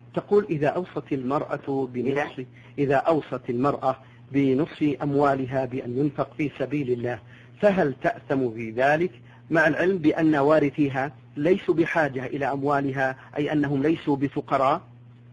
تقول إذا أوصت المرأة بنصف أموالها بأن ينفق في سبيل الله، فهل تأثم في ذلك مع العلم بأن وارثيها ليسوا بحاجة إلى أموالها، أي أنهم ليسوا بفقراء؟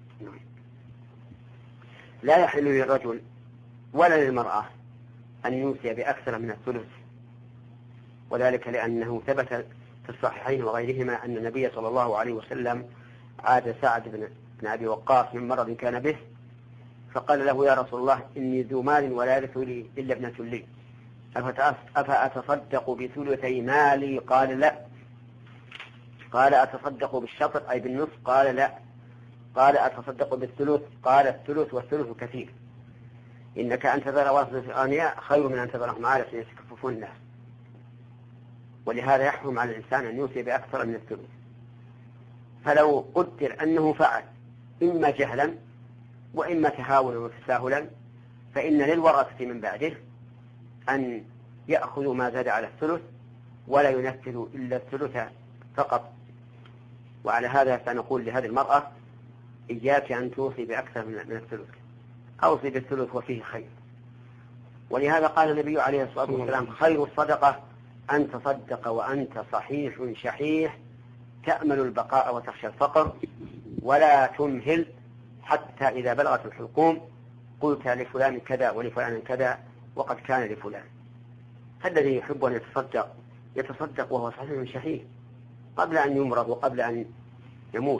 لا يحل للرجل ولا للمرأة أن يوصي بأكثر من الثلث، وذلك لأنه ثبت في الصحيحين وغيرهما أن النبي صلى الله عليه وسلم عاد سعد بن أبي وقاص من مرض كان به، فقال له: يا رسول الله، إني ذو مال ولا يرث لي إلا ابنة لي، أفأتصدق بثلثي مالي؟ قال: لا. قال: أتصدق بالشطر أي بالنصف؟ قال: لا. قال: أتصدق بالثلث؟ قال: الثلث والثلث كثير، إنك أن تذر ورثة الأغنياء خير من أن تذرهم عالة يستكففون الناس. ولهذا يحرم على الإنسان أن يوصي بأكثر من الثلث. فلو قدر أنه فعل إما جهلا وإما تهاونا وتساهلا، فإن للورثة من بعده أن يأخذوا ما زاد على الثلث ولا ينفذوا إلا الثلث فقط. وعلى هذا فنقول لهذه المرأة: إياك أن توصي بأكثر من الثلث، أوصي بالثلث وفيه خير. ولهذا قال النبي عليه الصلاة والسلام: خير الصدقة أن تصدق وأنت صحيح شحيح تأمل البقاء وتخشى الفقر، ولا تمهل حتى إذا بلغت الحلقوم قلت لفلان كذا ولفلان كذا وقد كان لفلان. فالذي يحب أن يتصدق وهو صحيح شحيح قبل أن يمرض وقبل أن يموت،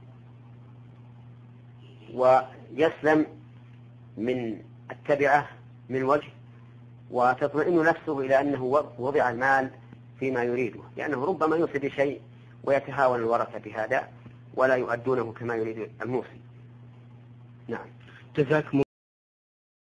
ويسلم من التبعة من وجه، وتطمئن نفسه إلى أنه وضع المال فيما يريده، لأنه ربما يوصي بشيء ويتهاون الورثة بهذا ولا يؤدونه كما يريد الموصي. نعم. جزاكم